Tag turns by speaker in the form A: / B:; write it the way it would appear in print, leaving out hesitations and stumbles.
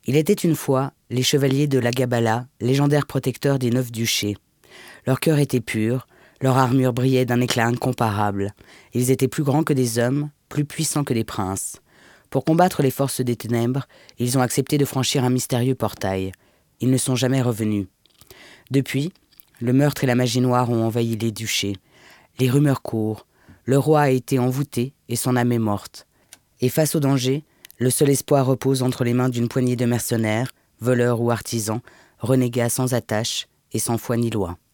A: Il était une fois les chevaliers de Lagabala, légendaires protecteurs des 9 duchés. Leur cœur était pur, leur armure brillait d'un éclat incomparable. Ils étaient plus grands que des hommes, plus puissants que des princes. Pour combattre les forces des ténèbres, ils ont accepté de franchir un mystérieux portail. Ils ne sont jamais revenus. Depuis, le meurtre et la magie noire ont envahi les duchés. Les rumeurs courent. Le roi a été envoûté et son âme est morte. Et face au danger, le seul espoir repose entre les mains d'une poignée de mercenaires, voleurs ou artisans, renégats sans attache et sans foi ni loi.